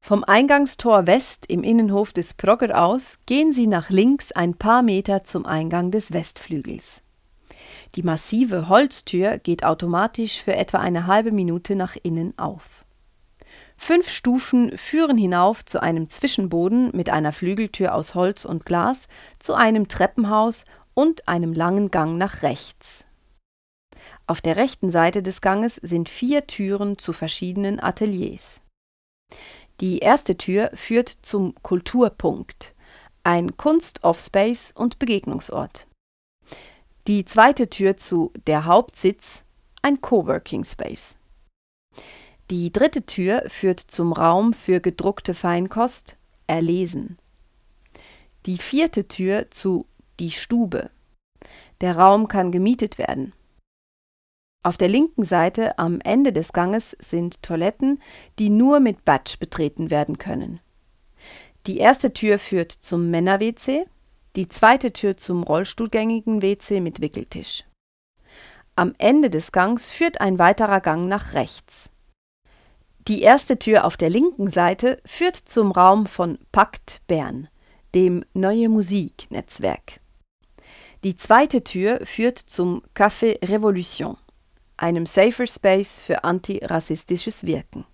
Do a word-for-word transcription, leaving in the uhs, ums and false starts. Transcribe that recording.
Vom Eingangstor West im Innenhof des Progger aus gehen Sie nach links ein paar Meter zum Eingang des Westflügels. Die massive Holztür geht automatisch für etwa eine halbe Minute nach innen auf. Fünf Stufen führen hinauf zu einem Zwischenboden mit einer Flügeltür aus Holz und Glas, zu einem Treppenhaus und einem langen Gang nach rechts. Auf der rechten Seite des Ganges sind vier Türen zu verschiedenen Ateliers. Die erste Tür führt zum Kulturpunkt, ein Kunst-Offspace und Begegnungsort. Die zweite Tür zu Der Hauptsitz, ein Coworking Space. Die dritte Tür führt zum Raum für gedruckte Feinkost, Erlesen. Die vierte Tür zu Die Stube. Der Raum kann gemietet werden. Auf der linken Seite am Ende des Ganges sind Toiletten, die nur mit Badge betreten werden können. Die erste Tür führt zum Männer-W C, die zweite Tür zum rollstuhlgängigen W C mit Wickeltisch. Am Ende des Gangs führt ein weiterer Gang nach rechts. Die erste Tür auf der linken Seite führt zum Raum von Pakt Bern, dem Neue Musik-Netzwerk. Die zweite Tür führt zum Café Revolution, einem Safer Space für antirassistisches Wirken.